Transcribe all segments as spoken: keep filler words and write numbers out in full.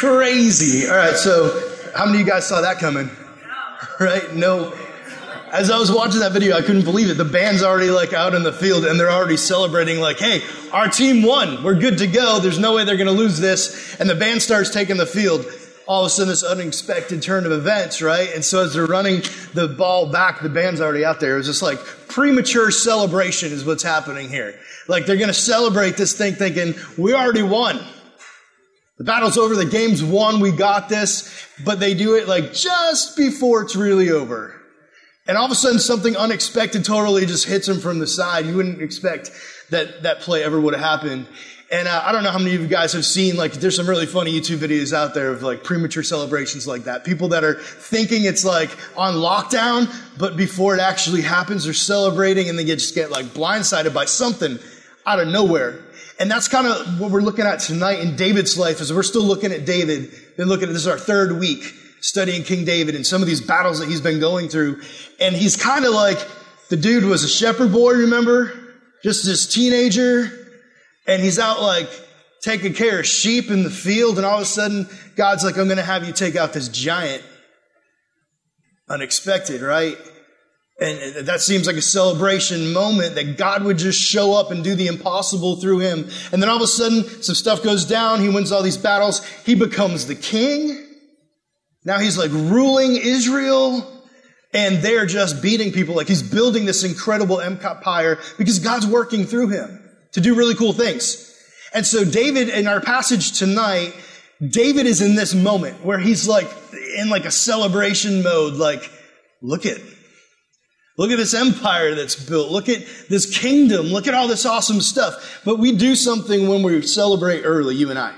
Crazy. All right, so how many of you guys saw that coming? Right? No. As I was watching that video, I couldn't believe it. The band's already like out in the field and they're already celebrating like, hey, our team won. We're good to go. There's no way they're going to lose this. And the band starts taking the field. All of a sudden, this unexpected turn of events, right? And so as they're running the ball back, the band's already out there. It was just like premature celebration is what's happening here. Like they're going to celebrate this thing thinking, we already won. The battle's over. The game's won. We got this. But they do it like just before it's really over. And all of a sudden, something unexpected totally just hits them from the side. You wouldn't expect that that play ever would have happened. And uh, I don't know how many of you guys have seen, like, there's some really funny YouTube videos out there of, like, premature celebrations like that. People that are thinking it's, like, on lockdown, but before it actually happens, they're celebrating and they get, just get, like, blindsided by something out of nowhere. And that's kind of what we're looking at tonight in David's life, as we're still looking at David. Been looking at, this is our third week, studying King David and some of these battles that he's been going through. And he's kind of like, the dude was a shepherd boy, remember? Just this teenager. And he's out like taking care of sheep in the field. And all of a sudden, God's like, I'm going to have you take out this giant. Unexpected, right? And that seems like a celebration moment that God would just show up and do the impossible through him. And then all of a sudden, some stuff goes down. He wins all these battles. He becomes the king. Now he's like ruling Israel, and they're just beating people. Like he's building this incredible empire because God's working through him to do really cool things. And so David, in our passage tonight, David is in this moment where he's like in like a celebration mode. Like, look at, look at this empire that's built. Look at this kingdom. Look at all this awesome stuff. But we do something when we celebrate early, you and I.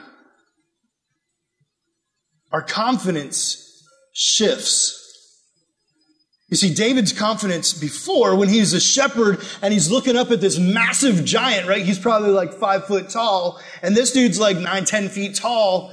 Our confidence shifts. You see, David's confidence before, when he's a shepherd and he's looking up at this massive giant, right? He's probably like five foot tall, and this dude's like nine, ten feet tall.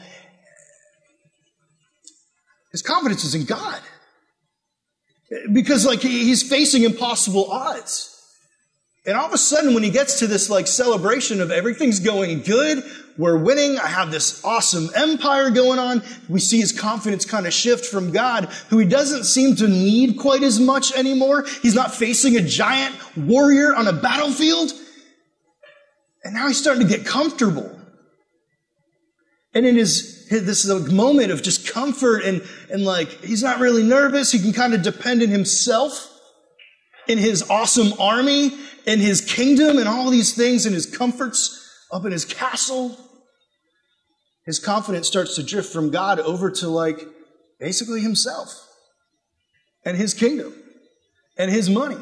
His confidence is in God. Because like he's facing impossible odds. And all of a sudden, when he gets to this like celebration of everything's going good, we're winning, I have this awesome empire going on, we see his confidence kind of shift from God, who he doesn't seem to need quite as much anymore. He's not facing a giant warrior on a battlefield. And now he's starting to get comfortable. And in his, his this like moment of just comfort and, and like, he's not really nervous. He can kind of depend on himself, in his awesome army, in his kingdom, and all these things, and his comforts up in his castle. His confidence starts to drift from God over to like basically himself and his kingdom and his money.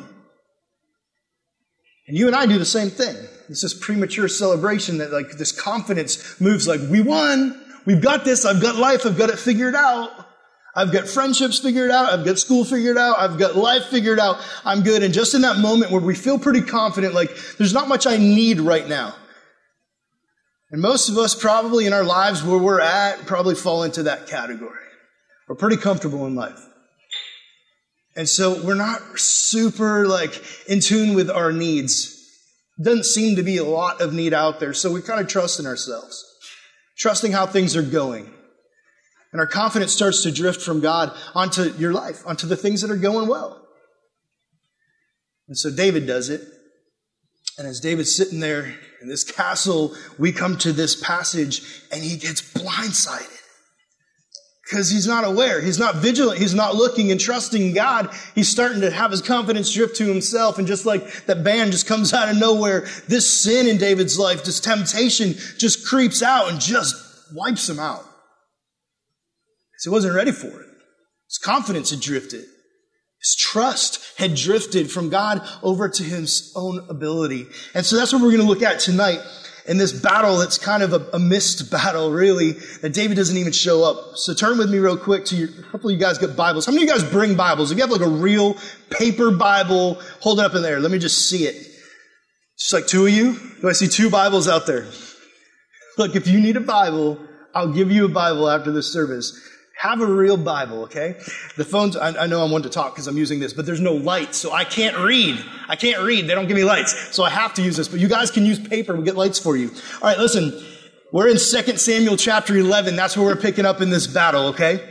And you and I do the same thing. It's this premature celebration that like this confidence moves like, we won, we've got this, I've got life, I've got it figured out. I've got friendships figured out. I've got school figured out. I've got life figured out. I'm good. And just in that moment where we feel pretty confident, like there's not much I need right now. And most of us probably in our lives where we're at probably fall into that category. We're pretty comfortable in life. And so we're not super like in tune with our needs. Doesn't seem to be a lot of need out there. So we kind of trust in ourselves, trusting how things are going. And our confidence starts to drift from God onto your life, onto the things that are going well. And so David does it. And as David's sitting there in this castle, we come to this passage and he gets blindsided. Because he's not aware. He's not vigilant. He's not looking and trusting God. He's starting to have his confidence drift to himself. And just like that band just comes out of nowhere, this sin in David's life, this temptation just creeps out and just wipes him out. So he wasn't ready for it. His confidence had drifted. His trust had drifted from God over to his own ability. And so that's what we're going to look at tonight in this battle that's kind of a, a missed battle, really, that David doesn't even show up. So turn with me real quick to your, hopefully you guys get Bibles. How many of you guys bring Bibles? If you have like a real paper Bible, hold it up in there. Let me just see it. Just like two of you. Do I see two Bibles out there? Look, if you need a Bible, I'll give you a Bible after this service. Have a real Bible, okay? The phones, I, I know I'm one to talk because I'm using this, but there's no lights, so I can't read. I can't read. They don't give me lights, so I have to use this. But you guys can use paper. We'll get lights for you. All right, listen. We're in Second Samuel chapter eleven. That's where we're picking up in this battle, okay?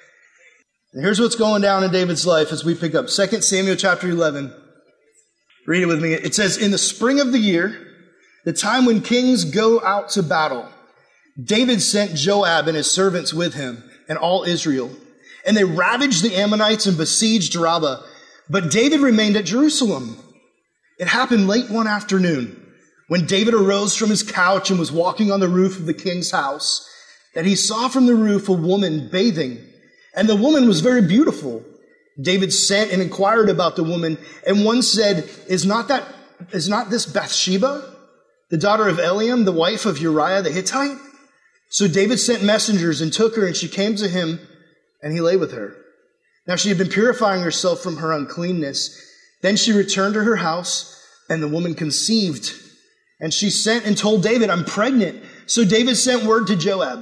And here's what's going down in David's life as we pick up Second Samuel chapter eleven. Read it with me. It says, in the spring of the year, the time when kings go out to battle, David sent Joab and his servants with him and all Israel. And they ravaged the Ammonites and besieged Rabbah. But David remained at Jerusalem. It happened late one afternoon when David arose from his couch and was walking on the roof of the king's house, that he saw from the roof a woman bathing. And the woman was very beautiful. David sent and inquired about the woman, and one said, Is not that, is not this Bathsheba, the daughter of Eliam, the wife of Uriah the Hittite? So David sent messengers and took her, and she came to him, and he lay with her. Now she had been purifying herself from her uncleanness. Then she returned to her house, and the woman conceived. And she sent and told David, I'm pregnant. So David sent word to Joab,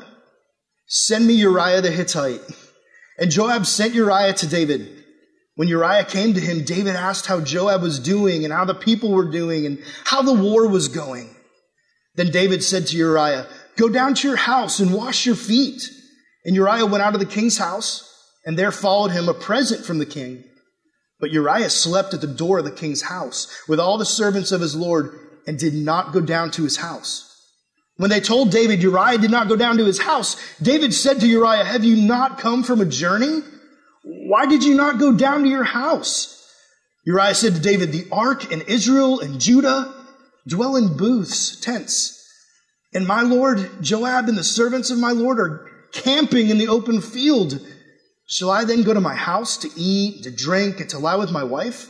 Send me Uriah the Hittite. And Joab sent Uriah to David. When Uriah came to him, David asked how Joab was doing and how the people were doing and how the war was going. Then David said to Uriah, Go down to your house and wash your feet. And Uriah went out of the king's house, and there followed him a present from the king. But Uriah slept at the door of the king's house with all the servants of his lord and did not go down to his house. When they told David Uriah did not go down to his house, David said to Uriah, Have you not come from a journey? Why did you not go down to your house? Uriah said to David, The ark and Israel and Judah dwell in booths, tents. And my lord Joab and the servants of my lord are camping in the open field. Shall I then go to my house to eat, to drink, and to lie with my wife?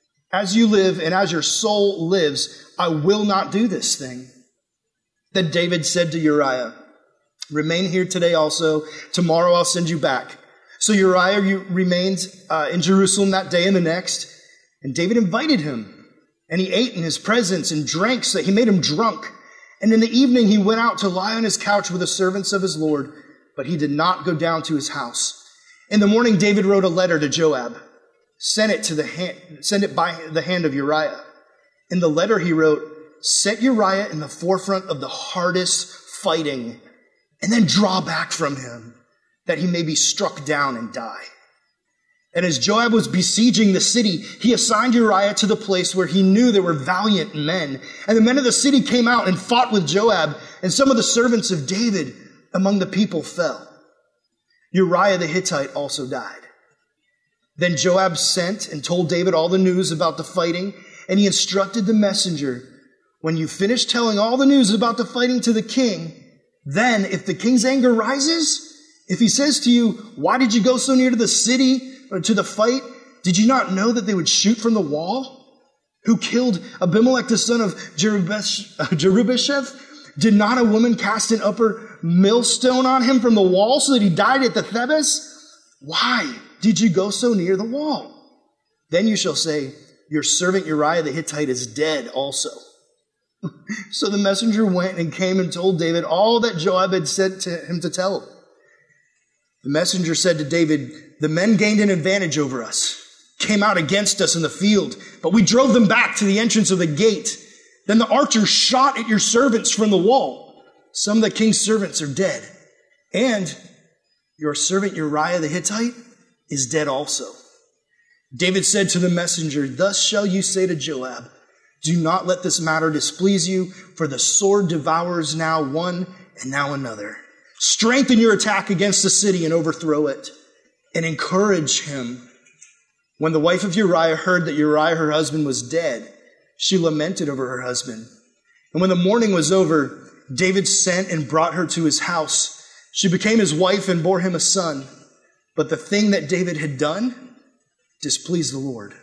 As you live and as your soul lives, I will not do this thing. Then David said to Uriah, Remain here today also. Tomorrow I'll send you back. So Uriah remained uh, in Jerusalem that day and the next. And David invited him. And he ate in his presence and drank so that he made him drunk. And in the evening he went out to lie on his couch with the servants of his Lord. But he did not go down to his house. In the morning David wrote a letter to Joab. Sent it to the hand, send it by the hand of Uriah. In the letter he wrote, Set Uriah in the forefront of the hardest fighting, and then draw back from him, that he may be struck down and die. And as Joab was besieging the city, he assigned Uriah to the place where he knew there were valiant men. And the men of the city came out and fought with Joab, and some of the servants of David among the people fell. Uriah the Hittite also died. Then Joab sent and told David all the news about the fighting, and he instructed the messenger, When you finish telling all the news about the fighting to the king, then if the king's anger rises, if he says to you, Why did you go so near to the city or to the fight? Did you not know that they would shoot from the wall? Who killed Abimelech, the son of Jerubasheth? Did not a woman cast an upper millstone on him from the wall so that he died at the Thebes? Why did you go so near the wall? Then you shall say, Your servant Uriah the Hittite is dead also. So the messenger went and came and told David all that Joab had sent to him to tell him. The messenger said to David, The men gained an advantage over us, came out against us in the field, but we drove them back to the entrance of the gate. Then the archers shot at your servants from the wall. Some of the king's servants are dead. And your servant Uriah the Hittite is dead also. David said to the messenger, Thus shall you say to Joab, Do not let this matter displease you, for the sword devours now one and now another. Strengthen your attack against the city and overthrow it, and encourage him. When the wife of Uriah heard that Uriah, her husband, was dead, she lamented over her husband. And when the mourning was over, David sent and brought her to his house. She became his wife and bore him a son. But the thing that David had done displeased the Lord.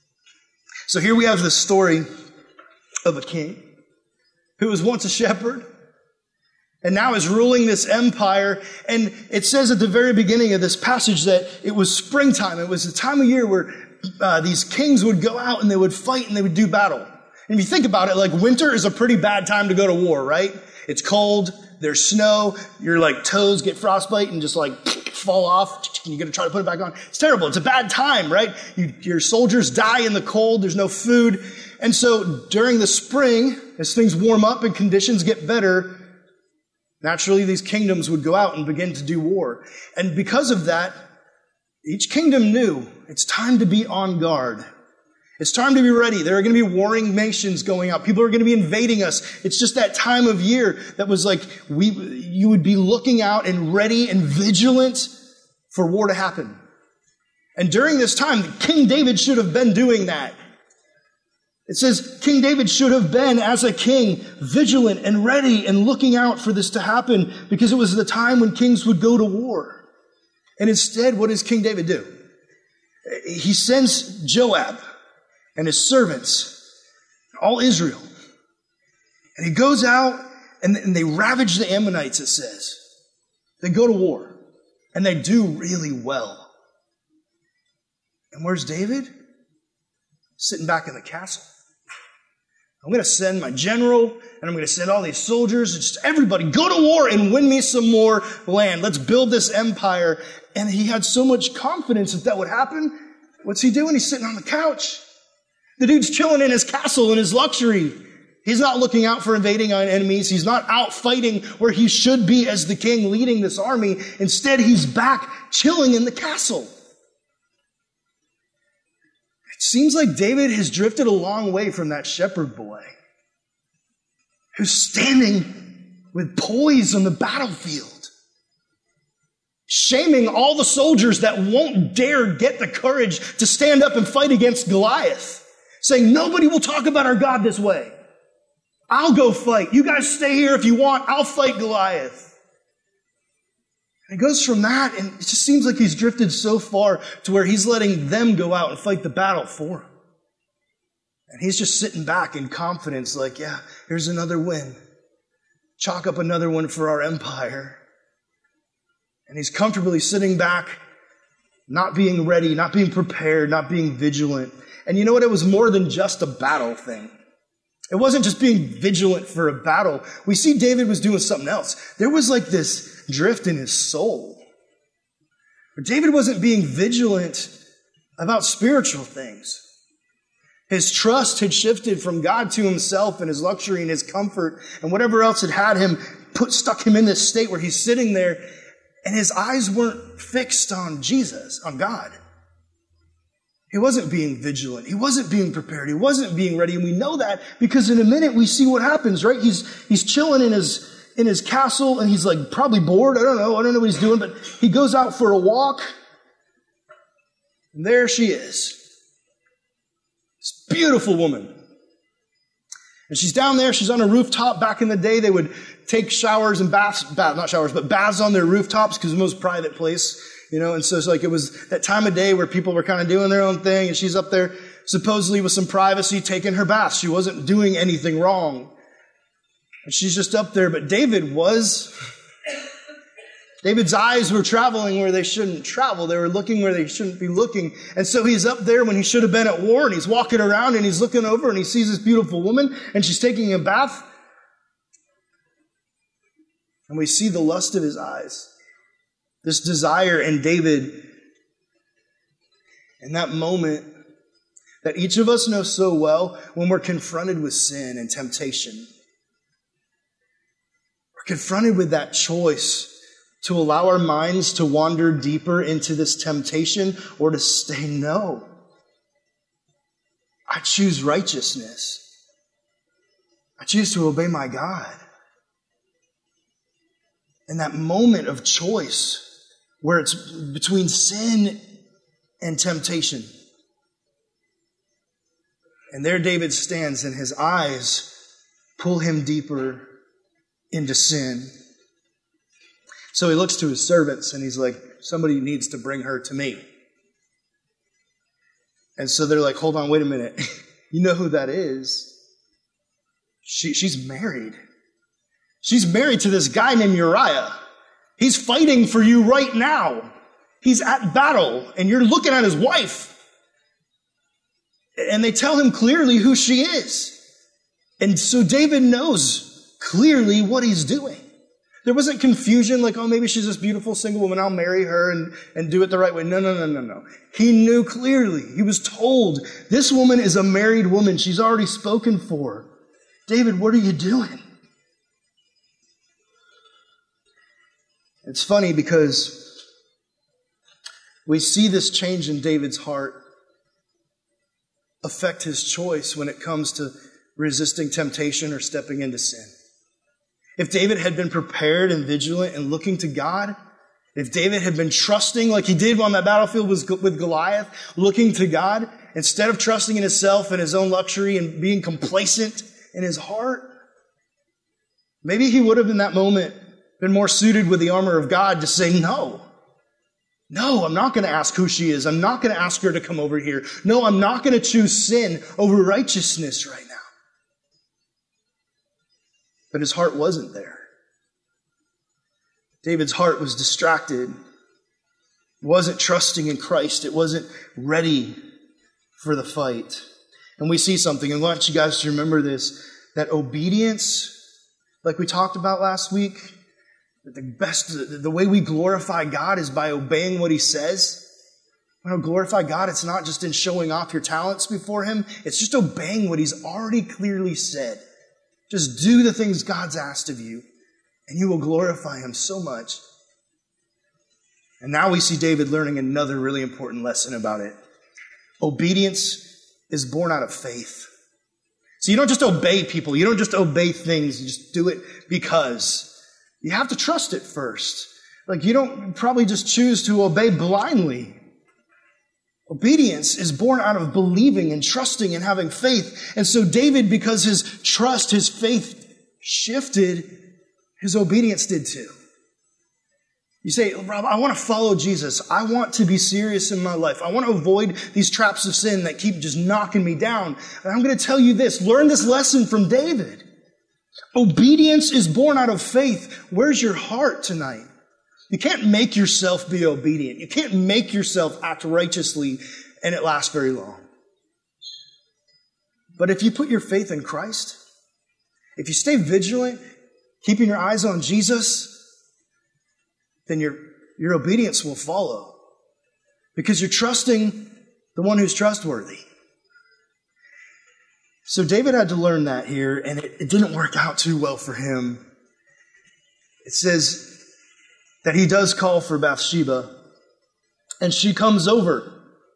So here we have the story of a king who was once a shepherd and now is ruling this empire. And it says at the very beginning of this passage that it was springtime. It was the time of year where uh, these kings would go out and they would fight and they would do battle. And if you think about it, like winter is a pretty bad time to go to war, right? It's cold, there's snow, your like toes get frostbite and just like fall off. You got to try to put it back on. It's terrible. It's a bad time, right? You, your soldiers die in the cold. There's no food. And so during the spring, as things warm up and conditions get better, Naturally, these kingdoms would go out and begin to do war. And because of that, each kingdom knew it's time to be on guard. It's time to be ready. There are going to be warring nations going out. People are going to be invading us. It's just that time of year that was like, we, you would be looking out and ready and vigilant for war to happen. And during this time, King David should have been doing that. It says King David should have been, as a king, vigilant and ready and looking out for this to happen because it was the time when kings would go to war. And instead, what does King David do? He sends Joab and his servants, all Israel. And he goes out and they ravage the Ammonites, it says. They go to war and they do really well. And where's David? Sitting back in the castle. I'm going to send my general, and I'm going to send all these soldiers, and just everybody, go to war and win me some more land. Let's build this empire. And he had so much confidence that that would happen. What's he doing? He's sitting on the couch. The dude's chilling in his castle in his luxury. He's not looking out for invading enemies. He's not out fighting where he should be as the king leading this army. Instead, he's back chilling in the castle. It seems like David has drifted a long way from that shepherd boy who's standing with poise on the battlefield, shaming all the soldiers that won't dare get the courage to stand up and fight against Goliath, saying, nobody will talk about our God this way. I'll go fight. You guys stay here if you want. I'll fight Goliath. And it goes from that, and it just seems like he's drifted so far to where he's letting them go out and fight the battle for him. And he's just sitting back in confidence like, yeah, here's another win. Chalk up another one for our empire. And he's comfortably sitting back, not being ready, not being prepared, not being vigilant. And you know what? It was more than just a battle thing. It wasn't just being vigilant for a battle. We see David was doing something else. There was like this drift in his soul. But David wasn't being vigilant about spiritual things. His trust had shifted from God to himself and his luxury and his comfort and whatever else had had him put, stuck him in this state where he's sitting there and his eyes weren't fixed on Jesus, on God. He wasn't being vigilant. He wasn't being prepared. He wasn't being ready. And we know that because in a minute we see what happens, right? He's, he's chilling in his, in his castle and he's like probably bored. I don't know. I don't know what he's doing, but he goes out for a walk. And there she is. This beautiful woman. And she's down there. She's on a rooftop. Back in the day, they would take showers and baths, bath, not showers, but baths on their rooftops because it was the most private place. You know, and so it's like it was that time of day where people were kind of doing their own thing, and she's up there supposedly with some privacy taking her bath. She wasn't doing anything wrong. And she's just up there, but David was. David's eyes were traveling where they shouldn't travel. They were looking where they shouldn't be looking. And so he's up there when he should have been at war, and he's walking around and he's looking over and he sees this beautiful woman and she's taking a bath. And we see the lust of his eyes. This desire in David, in that moment that each of us know so well when we're confronted with sin and temptation. We're confronted with that choice to allow our minds to wander deeper into this temptation or to say, no, I choose righteousness. I choose to obey my God. In that moment of choice, where it's between sin and temptation. And there David stands and his eyes pull him deeper into sin. So he looks to his servants and he's like, somebody needs to bring her to me. And so they're like, hold on, wait a minute. You know who that is? She, she's married. She's married to this guy named Uriah. He's fighting for you right now. He's at battle, and you're looking at his wife. And they tell him clearly who she is. And so David knows clearly what he's doing. There wasn't confusion like, oh, maybe she's this beautiful single woman. I'll marry her and, and do it the right way. No, no, no, no, no. He knew clearly. He was told, this woman is a married woman. She's already spoken for. David, what are you doing? It's funny because we see this change in David's heart affect his choice when it comes to resisting temptation or stepping into sin. If David had been prepared and vigilant and looking to God, if David had been trusting like he did on that battlefield with Goliath, looking to God, instead of trusting in himself and his own luxury and being complacent in his heart, maybe he would have in that moment been more suited with the armor of God to say, no, no, I'm not going to ask who she is. I'm not going to ask her to come over here. No, I'm not going to choose sin over righteousness right now. But his heart wasn't there. David's heart was distracted. It wasn't trusting in Christ. It wasn't ready for the fight. And we see something, and I want you guys to remember this, that obedience, like we talked about last week, the best, the way we glorify God is by obeying what He says. When I glorify God, it's not just in showing off your talents before Him. It's just obeying what He's already clearly said. Just do the things God's asked of you, and you will glorify Him so much. And now we see David learning another really important lesson about it. Obedience is born out of faith. So you don't just obey people. You don't just obey things. You just do it because you have to trust it first. Like you don't probably just choose to obey blindly. Obedience is born out of believing and trusting and having faith. And so David, because his trust, his faith shifted, his obedience did too. You say, Rob, I want to follow Jesus. I want to be serious in my life. I want to avoid these traps of sin that keep just knocking me down. And I'm going to tell you this. Learn this lesson from David. Obedience is born out of faith. Where's your heart tonight? You can't make yourself be obedient. You can't make yourself act righteously and it lasts very long. But if you put your faith in Christ, if you stay vigilant, keeping your eyes on Jesus, then your, your obedience will follow. Because you're trusting the one who's trustworthy. So David had to learn that here, and it, it didn't work out too well for him. It says that he does call for Bathsheba, and she comes over.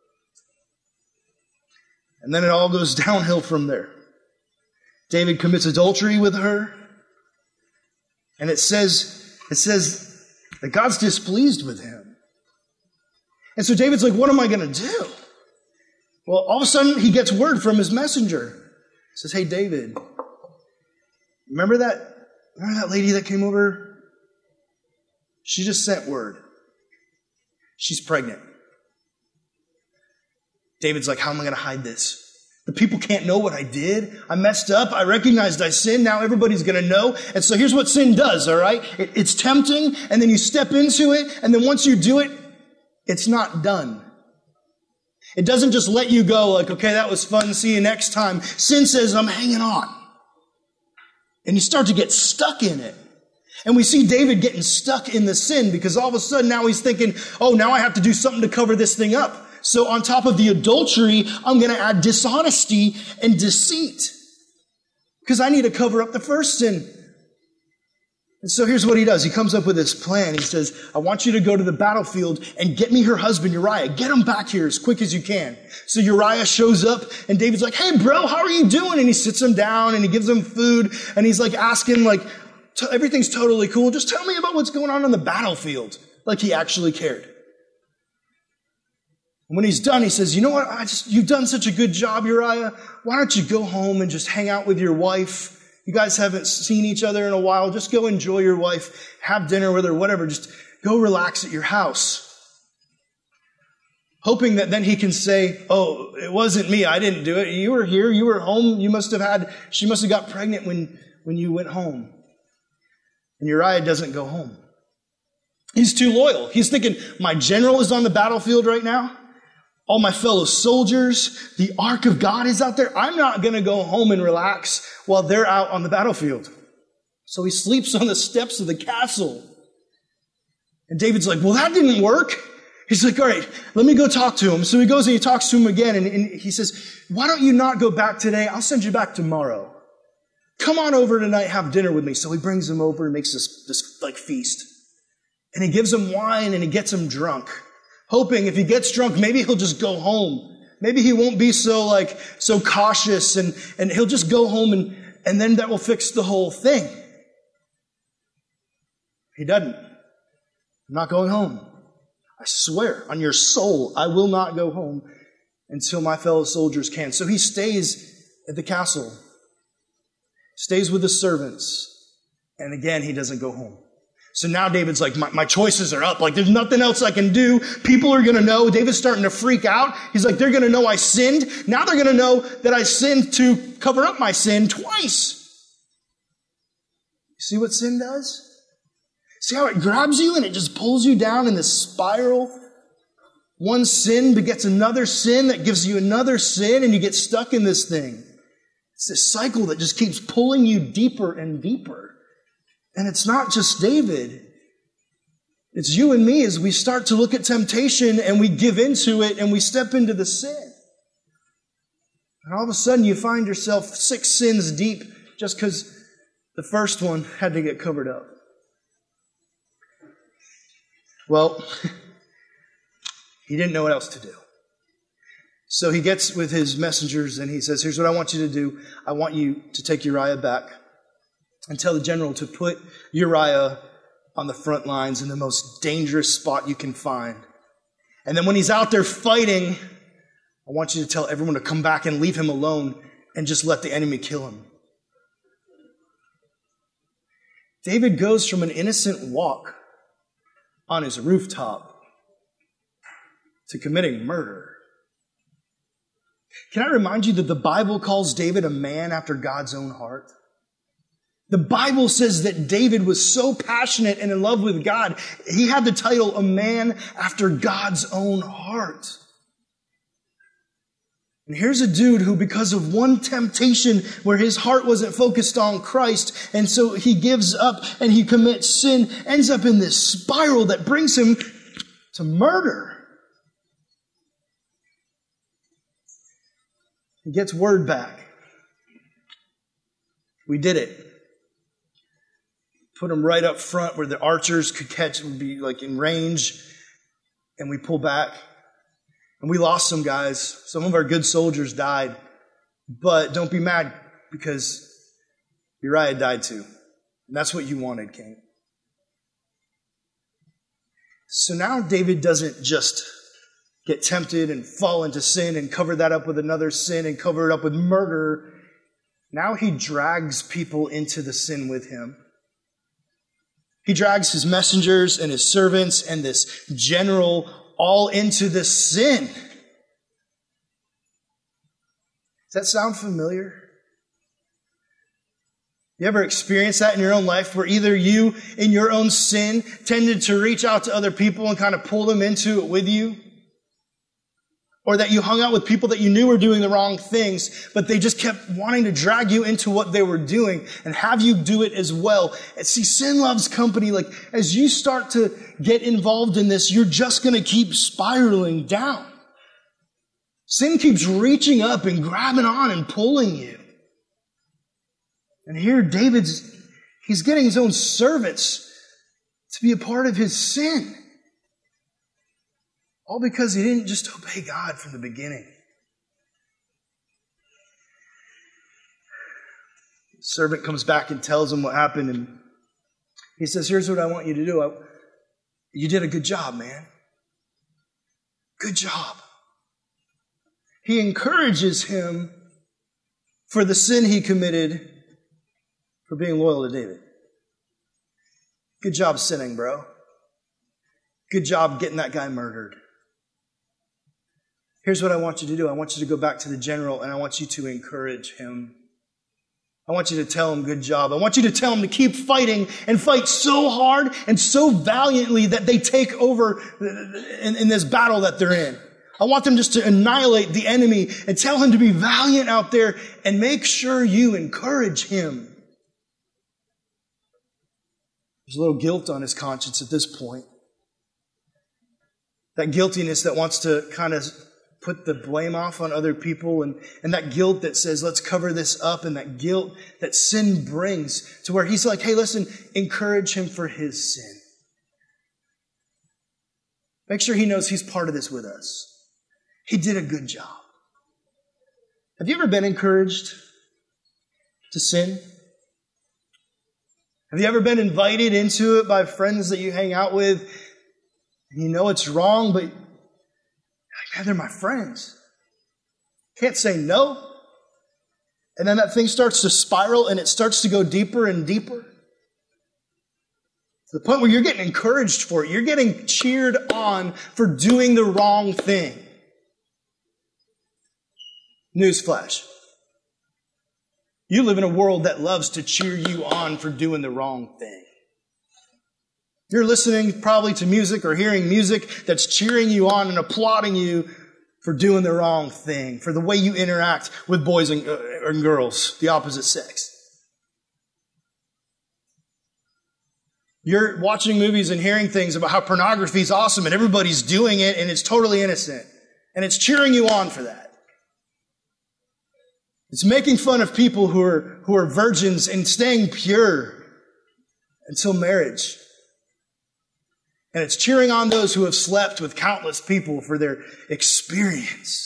And then it all goes downhill from there. David commits adultery with her, and it says, it says that God's displeased with him. And so David's like, what am I going to do? Well, all of a sudden he gets word from his messenger. He says, hey, David, remember that, remember that lady that came over? She just sent word. She's pregnant. David's like, how am I going to hide this? The people can't know what I did. I messed up. I recognized I sinned. Now everybody's going to know. And so here's what sin does, all right? It, it's tempting, and then you step into it, and then once you do it, it's not done. It doesn't just let you go like, okay, that was fun. See you next time. Sin says, I'm hanging on. And you start to get stuck in it. And we see David getting stuck in the sin because all of a sudden now he's thinking, oh, now I have to do something to cover this thing up. So on top of the adultery, I'm going to add dishonesty and deceit because I need to cover up the first sin. And so here's what he does. He comes up with this plan. He says, I want you to go to the battlefield and get me her husband, Uriah. Get him back here as quick as you can. So Uriah shows up and David's like, hey, bro, how are you doing? And he sits him down and he gives him food and he's like asking like, everything's totally cool. Just tell me about what's going on on the battlefield. Like he actually cared. And when he's done, he says, you know what? I just, you've done such a good job, Uriah. Why don't you go home and just hang out with your wife? You guys haven't seen each other in a while. Just go enjoy your wife. Have dinner with her, whatever. Just go relax at your house. Hoping that then he can say, oh, it wasn't me. I didn't do it. You were here. You were home. You must have had, she must have got pregnant when, when you went home. And Uriah doesn't go home. He's too loyal. He's thinking, my general is on the battlefield right now. All my fellow soldiers, the ark of God is out there. I'm not going to go home and relax while they're out on the battlefield. So he sleeps on the steps of the castle. And David's like, well, that didn't work. He's like, all right, let me go talk to him. So he goes and he talks to him again. And, and he says, why don't you not go back today? I'll send you back tomorrow. Come on over tonight, have dinner with me. So he brings him over and makes this, this like feast. And he gives him wine and he gets him drunk, hoping if he gets drunk, maybe he'll just go home. Maybe he won't be so like, so cautious and, and he'll just go home and, and then that will fix the whole thing. He doesn't. I'm not going home. I swear on your soul, I will not go home until my fellow soldiers can. So he stays at the castle, stays with the servants, and again, he doesn't go home. So now David's like, my, my choices are up. Like, there's nothing else I can do. People are going to know. David's starting to freak out. He's like, they're going to know I sinned. Now they're going to know that I sinned to cover up my sin twice. You see what sin does? See how it grabs you and it just pulls you down in this spiral? One sin begets another sin that gives you another sin, and you get stuck in this thing. It's this cycle that just keeps pulling you deeper and deeper. And it's not just David. It's you and me as we start to look at temptation and we give into it and we step into the sin. And all of a sudden you find yourself six sins deep just because the first one had to get covered up. Well, he didn't know what else to do. So he gets with his messengers and he says, here's what I want you to do. I want you to take Uriah back and tell the general to put Uriah on the front lines in the most dangerous spot you can find. And then when he's out there fighting, I want you to tell everyone to come back and leave him alone and just let the enemy kill him. David goes from an innocent walk on his rooftop to committing murder. Can I remind you that the Bible calls David a man after God's own heart? The Bible says that David was so passionate and in love with God, he had the title, a man after God's own heart. And here's a dude who, because of one temptation where his heart wasn't focused on Christ, and so he gives up and he commits sin, ends up in this spiral that brings him to murder. He gets word back. We did it. Put him right up front where the archers could catch and be like in range. And we pull back. And we lost some guys. Some of our good soldiers died. But don't be mad because Uriah died too. And that's what you wanted, King. So now David doesn't just get tempted and fall into sin and cover that up with another sin and cover it up with murder. Now he drags people into the sin with him. He drags his messengers and his servants and this general all into this sin. Does that sound familiar? You ever experienced that in your own life where either you, in your own sin, tended to reach out to other people and kind of pull them into it with you? Or that you hung out with people that you knew were doing the wrong things, but they just kept wanting to drag you into what they were doing and have you do it as well. And see, sin loves company. Like, as you start to get involved in this, you're just going to keep spiraling down. Sin keeps reaching up and grabbing on and pulling you. And here David's, he's getting his own servants to be a part of his sin. All because he didn't just obey God from the beginning. The servant comes back and tells him what happened. And he says, here's what I want you to do. I, you did a good job, man. Good job. He encourages him for the sin he committed for being loyal to David. Good job sinning, bro. Good job getting that guy murdered. Here's what I want you to do. I want you to go back to the general and I want you to encourage him. I want you to tell him good job. I want you to tell him to keep fighting and fight so hard and so valiantly that they take over in, in this battle that they're in. I want them just to annihilate the enemy and tell him to be valiant out there and make sure you encourage him. There's a little guilt on his conscience at this point. That guiltiness that wants to kind of put the blame off on other people, and, and that guilt that says, let's cover this up, and that guilt that sin brings to where he's like, hey, listen, encourage him for his sin. Make sure he knows he's part of this with us. He did a good job. Have you ever been encouraged to sin? Have you ever been invited into it by friends that you hang out with and you know it's wrong, but you're like, man, they're my friends. Can't say no. And then that thing starts to spiral and it starts to go deeper and deeper. To the point where you're getting encouraged for it. You're getting cheered on for doing the wrong thing. Newsflash. You live in a world that loves to cheer you on for doing the wrong thing. You're listening probably to music or hearing music that's cheering you on and applauding you for doing the wrong thing, for the way you interact with boys and, uh, and girls, the opposite sex. You're watching movies and hearing things about how pornography is awesome and everybody's doing it and it's totally innocent. And it's cheering you on for that. It's making fun of people who are, who are virgins and staying pure until marriage. And it's cheering on those who have slept with countless people for their experience.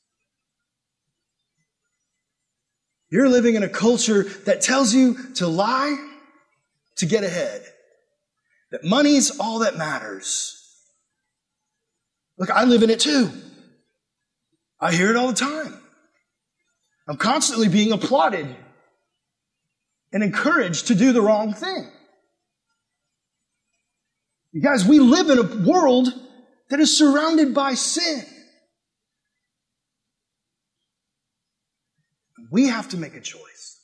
You're living in a culture that tells you to lie to get ahead. That money's all that matters. Look, I live in it too. I hear it all the time. I'm constantly being applauded and encouraged to do the wrong thing. You guys, we live in a world that is surrounded by sin. We have to make a choice.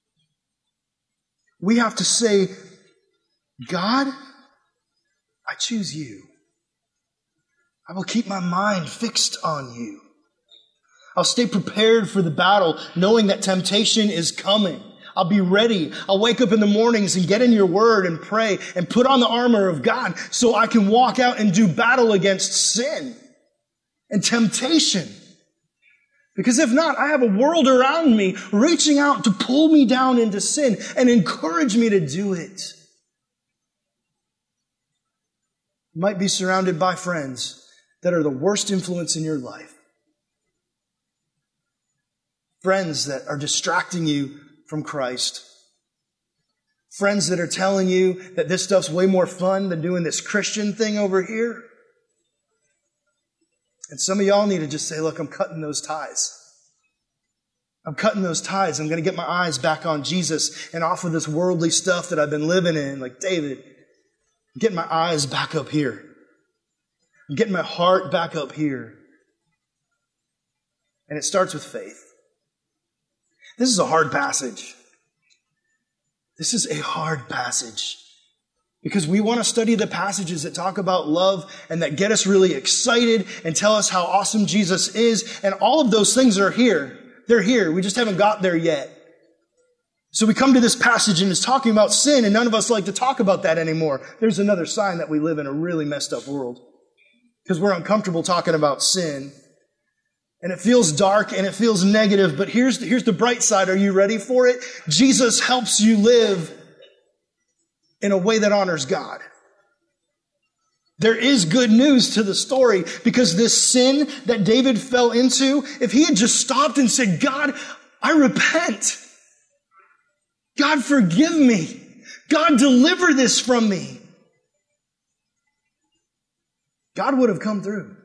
We have to say, God, I choose you. I will keep my mind fixed on you. I'll stay prepared for the battle, knowing that temptation is coming. I'll be ready. I'll wake up in the mornings and get in your word and pray and put on the armor of God so I can walk out and do battle against sin and temptation. Because if not, I have a world around me reaching out to pull me down into sin and encourage me to do it. You might be surrounded by friends that are the worst influence in your life. Friends that are distracting you from Christ. Friends that are telling you that this stuff's way more fun than doing this Christian thing over here. And some of y'all need to just say, look, I'm cutting those ties. I'm cutting those ties. I'm going to get my eyes back on Jesus and off of this worldly stuff that I've been living in. Like David, I'm getting my eyes back up here. I'm getting my heart back up here. And it starts with faith. This is a hard passage. This is a hard passage. Because we want to study the passages that talk about love and that get us really excited and tell us how awesome Jesus is. And all of those things are here. They're here. We just haven't got there yet. So we come to this passage and it's talking about sin, and none of us like to talk about that anymore. There's another sign that we live in a really messed up world. Because we're uncomfortable talking about sin. And it feels dark and it feels negative, but here's the, here's the bright side. Are you ready for it? Jesus helps you live in a way that honors God. There is good news to the story, because this sin that David fell into, if he had just stopped and said, God, I repent. God, forgive me. God, deliver this from me. God would have come through.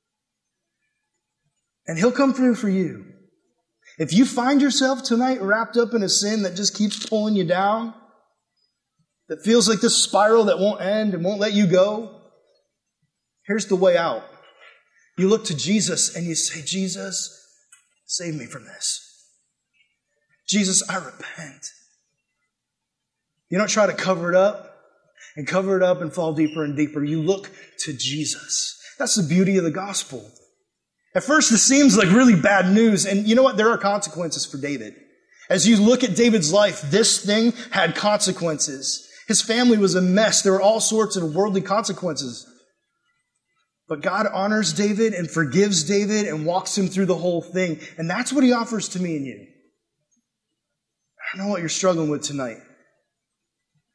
And He'll come through for you. If you find yourself tonight wrapped up in a sin that just keeps pulling you down, that feels like this spiral that won't end and won't let you go, here's the way out. You look to Jesus and you say, Jesus, save me from this. Jesus, I repent. You don't try to cover it up and cover it up and fall deeper and deeper. You look to Jesus. That's the beauty of the gospel. At first, this seems like really bad news. And you know what? There are consequences for David. As you look at David's life, this thing had consequences. His family was a mess. There were all sorts of worldly consequences. But God honors David and forgives David and walks him through the whole thing. And that's what He offers to me and you. I don't know what you're struggling with tonight.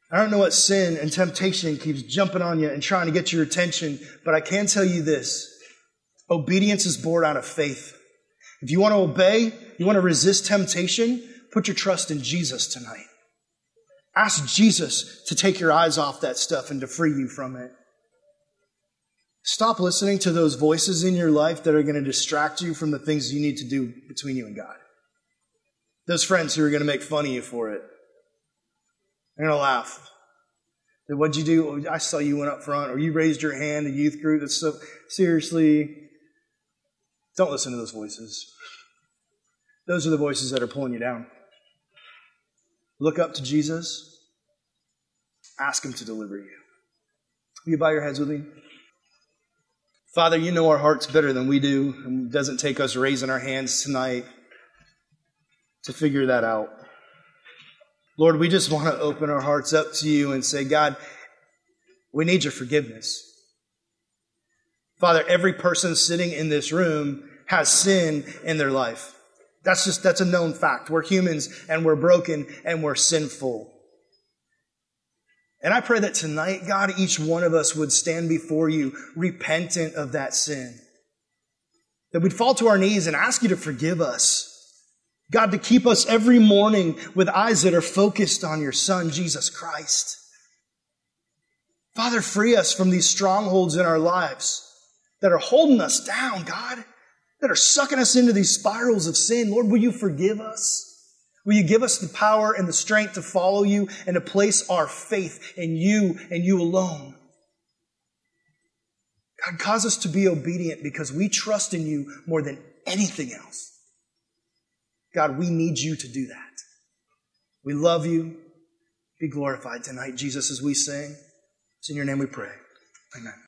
I don't know what sin and temptation keeps jumping on you and trying to get your attention, but I can tell you this. Obedience is born out of faith. If you want to obey, you want to resist temptation, put your trust in Jesus tonight. Ask Jesus to take your eyes off that stuff and to free you from it. Stop listening to those voices in your life that are going to distract you from the things you need to do between you and God. Those friends who are going to make fun of you for it. They're going to laugh. What'd you do? I saw you went up front, or you raised your hand in youth group. That's so, seriously. Don't listen to those voices. Those are the voices that are pulling you down. Look up to Jesus. Ask him to deliver you. Will you bow your heads with me? Father, you know our hearts better than we do. And it doesn't take us raising our hands tonight to figure that out. Lord, we just want to open our hearts up to you and say, God, we need your forgiveness. Father, every person sitting in this room has sin in their life. That's just, that's a known fact. We're humans and we're broken and we're sinful. And I pray that tonight, God, each one of us would stand before you repentant of that sin. That we'd fall to our knees and ask you to forgive us. God, to keep us every morning with eyes that are focused on your Son, Jesus Christ. Father, free us from these strongholds in our lives that are holding us down, God, that are sucking us into these spirals of sin. Lord, will you forgive us? Will you give us the power and the strength to follow you and to place our faith in you and you alone? God, cause us to be obedient because we trust in you more than anything else. God, we need you to do that. We love you. Be glorified tonight, Jesus, as we sing. It's in your name we pray. Amen.